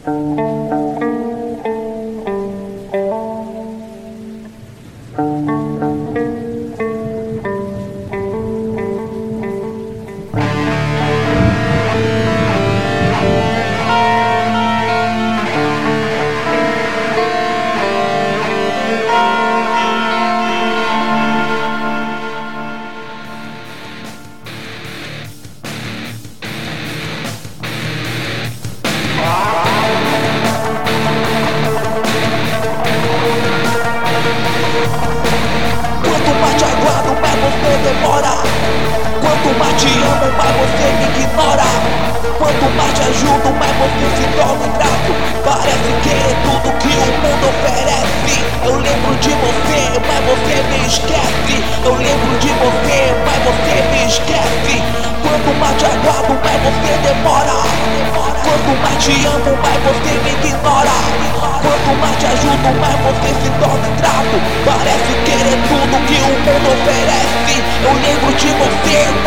Quanto mais te aguardo, mais você demora. Quanto mais te amo, mais você me ignora. Quanto mais te ajudo, mais você se torna ingrato. Parece querer tudo que o mundo oferece. Eu lembro de você, mas você me esquece. Eu lembro de você, mas você me esquece. Quanto mais te aguardo, mais você demora. Quanto mais te amo, mais você me ignora. Quanto mais te ajudo, mais você se torna ingrato. Parece querer tudo que o mundo oferece. Eu lembro de você,